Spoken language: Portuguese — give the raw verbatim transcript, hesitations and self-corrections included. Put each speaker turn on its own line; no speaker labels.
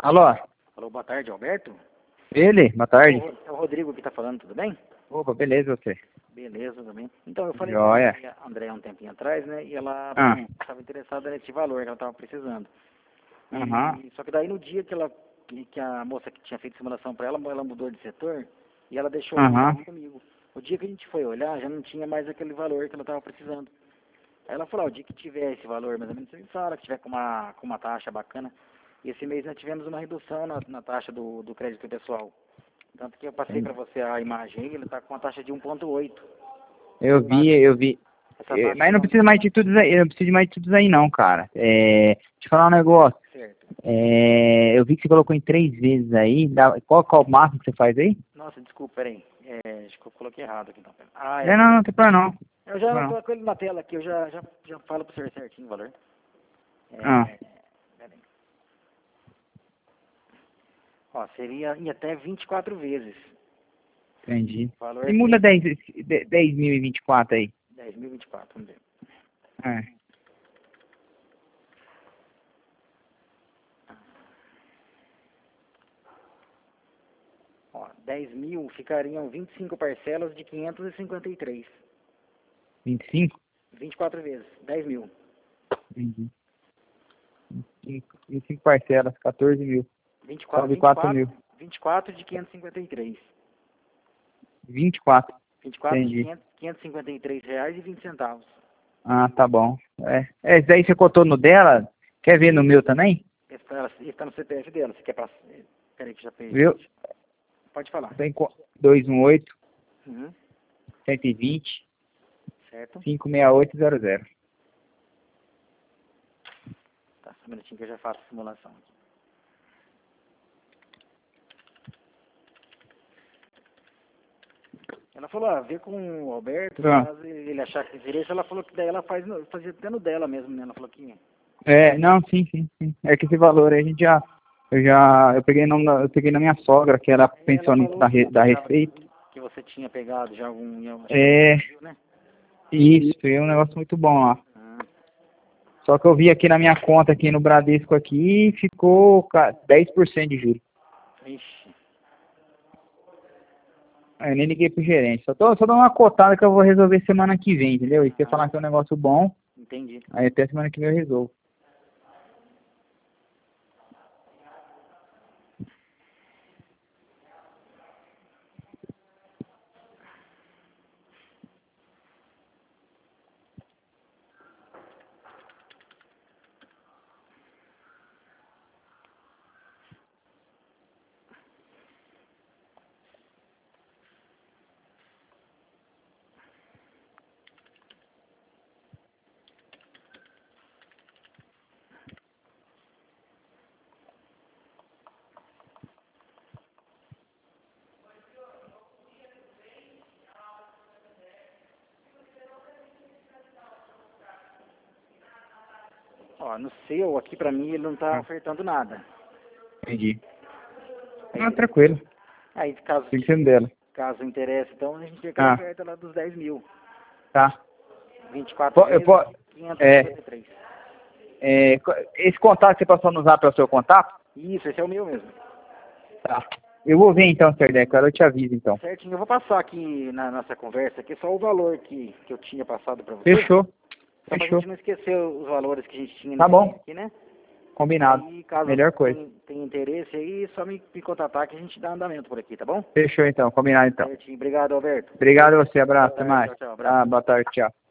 Alô?
Alô, boa tarde, Alberto?
Ele? Boa tarde.
É o Rodrigo que tá falando, tudo bem?
Opa, beleza você?
Beleza, também. Então, eu falei
Joia.
com a André um tempinho atrás, né? E ela
Ah.
estava interessada nesse valor que ela estava precisando. E,
Aham.
Só que daí no dia que ela que que a moça que tinha feito simulação para ela, ela mudou de setor e ela deixou o
Aham.
contato comigo. O dia que a gente foi olhar, já não tinha mais aquele valor que ela estava precisando. Aí ela falou, ó, o dia que tiver esse valor, mais ou menos, você me fala, que tiver com uma, com uma taxa bacana. E esse mês nós tivemos uma redução na, na taxa do, do crédito pessoal. Tanto que eu passei para você a imagem aí, ele está com uma taxa de um ponto oito.
Eu vi, eu vi.
Essa
Eh,
taxa
Mas não
não...
precisa mais de tudo isso aí, eu não preciso de mais de tudo isso aí não, cara. É, deixa eu falar um negócio.
Certo.
É, eu vi que você colocou em três vezes aí. Dá- Qual, qual o máximo que você faz aí?
Nossa, desculpa, peraí. É, acho que eu coloquei errado aqui. Não, pera. Ah, é,
É, não,
peraí.
não tem problema não.
Eu já
Não.
estou com ele na tela aqui, eu já, já, já falo para o senhor certinho o valor.
Ah,
É, peraí. Ó, seria em até vinte e quatro vezes.
entendi.
O valor
Simula
seria
dez dez mil e vinte e quatro aí.
dez mil e vinte e quatro, vamos ver.
É.
Ó, dez mil ficariam vinte e cinco parcelas de quinhentos e cinquenta e três.
vinte e cinco?
vinte e quatro vezes, dez mil.
Entendi. vinte e cinco parcelas, quatorze mil.
vinte e quatro,
Sobe quatro mil.
vinte e quatro de quinhentos e cinquenta e três.
vinte e quatro.
vinte e quatro de
Entendi.
quinhentos, quinhentos e cinquenta e três reais e vinte centavos.
Ah, tá bom. É, é esse daí você cotou no dela? Quer ver no meu também?
Esse está tá no C P F dela. Você quer passar? Peraí que já fez.
Viu?
Pode falar.
Tem dois um oito,
Uhum.
cento e vinte,
Certo?
cinco seis oito zero zero.
Tá, só um minutinho que eu já faço a simulação. Ela falou, ah, vê com o Alberto,
Ah.
caso ele achar que interesse, ela falou que daí ela faz, no- fazia até no dela mesmo, né? Ela falou que...
É, não, sim, sim, sim. É que esse valor aí a gente já. Eu já. Eu peguei, no, eu peguei na minha sogra, que era
Ela
pensionista
falou
da,
que
re- da
pegava,
Receita.
que você tinha pegado já algum, em algum- acho que
É,
viu, né?
isso, foi um negócio muito bom lá.
Ah,
Só que eu vi aqui na minha conta, aqui no Bradesco, aqui, ficou ca- dez por cento de juros.
ixi,
Aí eu nem liguei pro gerente. Só tô só dando uma cotada que eu vou resolver semana que vem, entendeu? E se você falar que é um negócio bom,
entendi.
aí até semana que vem eu resolvo.
Ó, no seu, aqui pra mim, ele não tá
Ah,
ofertando nada.
entendi.
Aí,
Ah, tranquilo.
aí caso,
Fico sendo dela.
caso interesse, então a gente tem aquela
Ah,
oferta lá dos dez mil.
tá.
vinte e quatro
Po- Eu
vezes,
posso.
quinhentos e
É,
cinquenta e três.
é, co- esse contato que você passou no zap é o seu contato?
Isso, esse é o meu mesmo.
Tá. Eu vou ver então, Sérgio, eu te aviso então.
Certinho, eu vou passar aqui na nossa conversa aqui só o valor que, que eu tinha passado pra você.
Fechou.
Só pra
Fechou.
gente não esquecer os valores que a gente tinha
Tá
nesse
bom.
aqui, né?
Combinado.
Aí, caso
Melhor
você
coisa.
tenha, tenha interesse aí, só me, me contatar que a gente dá andamento por aqui, tá bom?
Fechou então, combinado então.
Certinho, obrigado, Alberto.
Obrigado a você,
Boa
abraço, até
tarde,
mais.
tchau, tchau, abraço.
Ah, boa tarde, tchau.